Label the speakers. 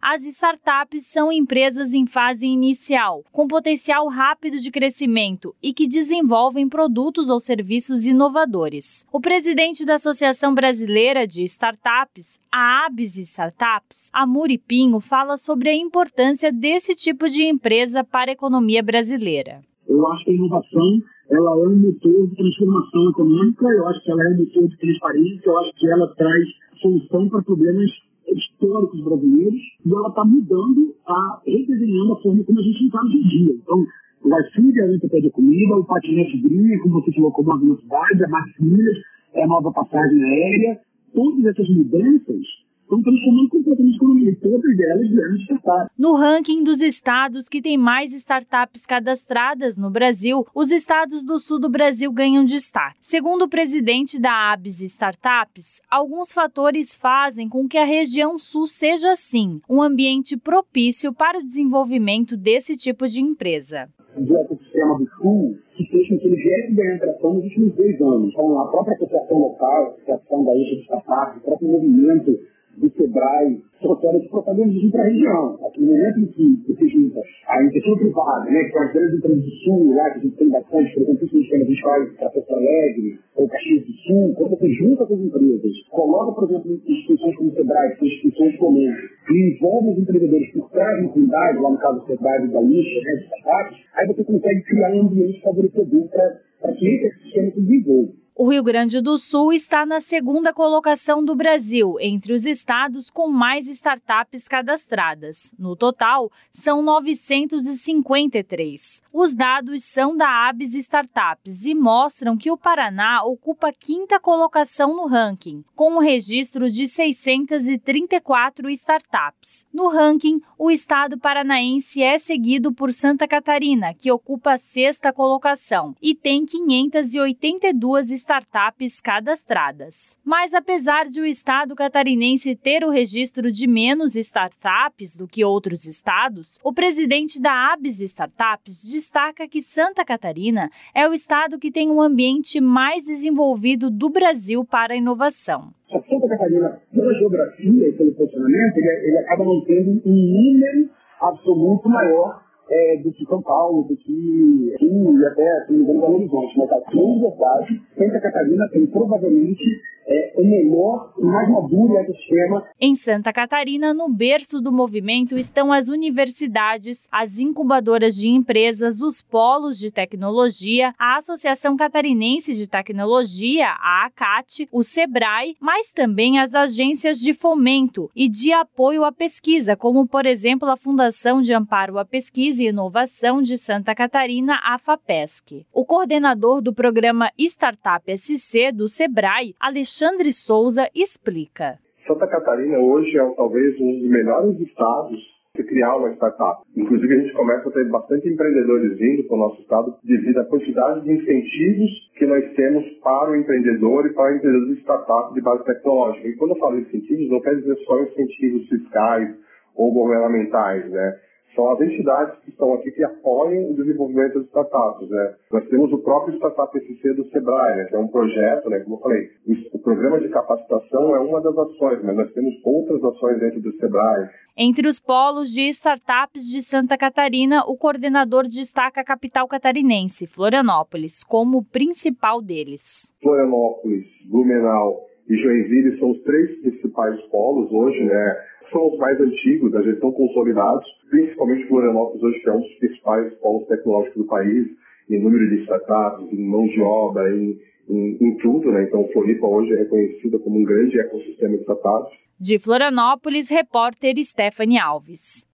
Speaker 1: As startups são empresas em fase inicial, com potencial rápido de crescimento e que desenvolvem produtos ou serviços inovadores. O presidente da Associação Brasileira de Startups, a ABS Startups, Amuri Pinho, fala sobre a importância desse tipo de empresa para a economia brasileira.
Speaker 2: Eu acho que a inovação ela é um motor de transformação econômica, eu acho que ela é um motor de transparência, eu acho que ela traz solução para problemas históricos brasileiros e ela está mudando, redesenhando a forma como a gente encara hoje em dia. Então, o iFood é a enciclopédia de comida, o patinete green, como você falou, como a velocidade, a Max Milhas, é a nova passagem aérea, todas essas mudanças estão transformando completamente a economia, e todas elas vieram de startups.
Speaker 1: No ranking dos estados que têm mais startups cadastradas no Brasil, os estados do sul do Brasil ganham destaque. Segundo o presidente da ABS Startups, alguns fatores fazem com que a região sul seja, sim, um ambiente propício para o desenvolvimento desse tipo de empresa.
Speaker 2: O ecossistema do sul, que fez com que ele viesse ganhando tração nos últimos 2 anos. Então, a própria associação local, a associação da Ilha de Startups, o próprio movimento do Sebrae, trouxeram esse protagonismo para a região. Aqui no momento em que você junta a iniciativa privada, né, que são as grandes empresas do Sul, lá que a gente tem bastante, por exemplo, isso que a gente faz para Porto Alegre, ou Caxias do Sul, quando você junta essas empresas, coloca, por exemplo, instituições como o Sebrae, que são instituições comuns, e envolve os empreendedores por trás da comunidade, lá no caso do Sebrae da Lixa, né, de startups, aí você consegue criar um ambiente favorecedor para que esse ecossistema se desenvolva.
Speaker 1: O Rio Grande do Sul está na segunda colocação do Brasil, entre os estados com mais startups cadastradas. No total, são 953. Os dados são da ABS Startups e mostram que o Paraná ocupa a 5ª colocação no ranking, com um registro de 634 startups. No ranking, o estado paranaense é seguido por Santa Catarina, que ocupa a 6ª colocação e tem 582 startups cadastradas. Mas apesar de o estado catarinense ter o registro de menos startups do que outros estados, o presidente da ABS Startups destaca que Santa Catarina é o estado que tem um ambiente mais desenvolvido do Brasil para a inovação.
Speaker 2: A Santa Catarina, pela geografia e pelo posicionamento, ele acaba mantendo um número absoluto maior do que São Paulo, do que Rio e até, se não me engano, Belo Horizonte. Mas aqui, em verdade, Santa Catarina tem provavelmente o melhor e mais maduro ecossistema.
Speaker 1: Em Santa Catarina, no berço do movimento, estão as universidades, as incubadoras de empresas, os polos de tecnologia, a Associação Catarinense de Tecnologia, a ACAT, o Sebrae, mas também as agências de fomento e de apoio à pesquisa, como, por exemplo, a Fundação de Amparo à Pesquisa e Inovação de Santa Catarina, a FAPESC. O coordenador do programa Startup SC do Sebrae, Alexandre Souza, explica.
Speaker 3: Santa Catarina hoje é talvez um dos melhores estados de criar uma startup. Inclusive, a gente começa a ter bastante empreendedores vindo para o nosso estado devido à quantidade de incentivos que nós temos para o empreendedor e para o empreendedor de startup de base tecnológica. E quando eu falo incentivos, não quer dizer só incentivos fiscais ou governamentais, né? São as entidades que estão aqui que apoiam o desenvolvimento das startups, né? Nós temos o próprio Startup SC do Sebrae, né? Que é um projeto, né? Como eu falei, o programa de capacitação é uma das ações, mas nós temos outras ações dentro do Sebrae.
Speaker 1: Entre os polos de startups de Santa Catarina, o coordenador destaca a capital catarinense, Florianópolis, como o principal deles.
Speaker 3: Florianópolis, Blumenau e Joinville são os 3 principais polos hoje, né? São os mais antigos, já estão consolidados, principalmente Florianópolis hoje, que é um dos principais polos tecnológicos do país, em número de startups, em mão de obra, em tudo, né? Então, Floripa hoje é reconhecida como um grande ecossistema de startups.
Speaker 1: De Florianópolis, repórter Stephanie Alves.